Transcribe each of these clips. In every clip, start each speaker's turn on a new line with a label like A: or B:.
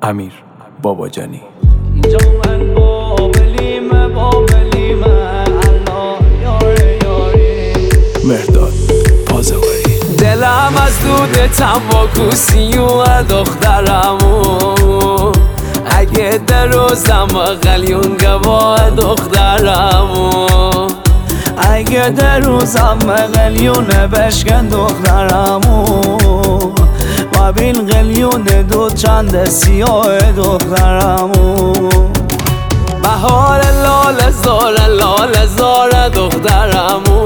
A: امیر باباجانی.
B: اینجا من بابلیمه الله یاره یاری
A: مرداد پازواری.
B: دلم از دود تنباکوسی و دخترمو اگه در روزم قلیون گواه دخترمو اگه در روزم قلیون بشکن دخترمو و بین قلیون دو چند سیاه دخترمو بهار لال زار دخترمو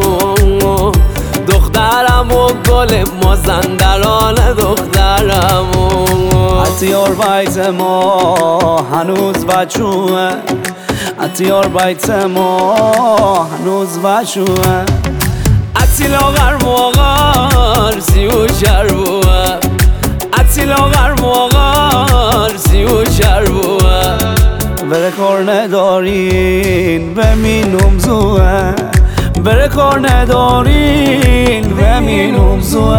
B: دخترمو گل مازندران دخترمو اتیار بیت ما هنوز بچوه اتیار بیت ما هنوز بچوه اتی لاغر موغر سیو شربوه اتی لاغر موغر سیو شربوه بره کار ندارین بمینم زوه بره کار ندارین بمینم زوه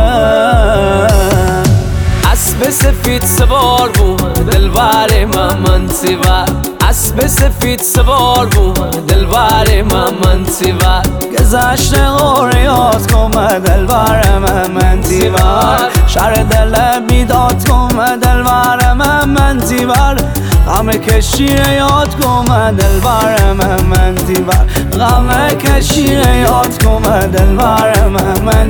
B: اسب سفید سوار بود دلبر من سیور اسب سفید سوار بود دلبر من سیور گذشت غوریات کم دلبر من سیور شر دل میداد کم دلبر من سیور غم کشیر یاد کم دلبر من سیور غم کشیر یاد کم دلبر من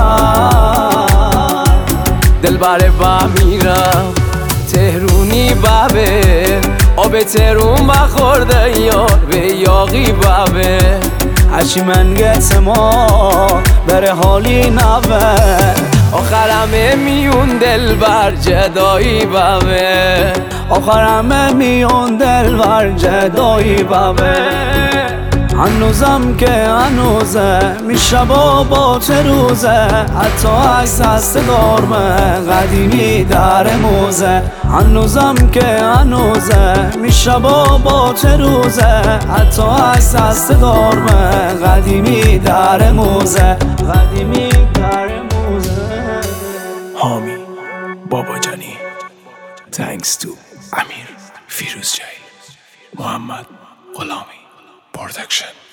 B: سیور دلبر با میرم تهرونی بابه آب تهرون بخورده یار به یاقی بابه هرچی من گت ما بره حالی نبه آخرم میون دلبر جدایی بابه آخرم میون دلبر جدایی بابه هنوزم که هنوزه میشه با روزه حتی عکس هست دارمه قدیمی در موزه هنوزم که هنوزه میشه با روزه حتی عکس هست دارمه قدیمی در موزه قدیمی در موزه.
A: حامی باباجانی. Thanks to امیر فیروزجایی. محمد غلامی Production.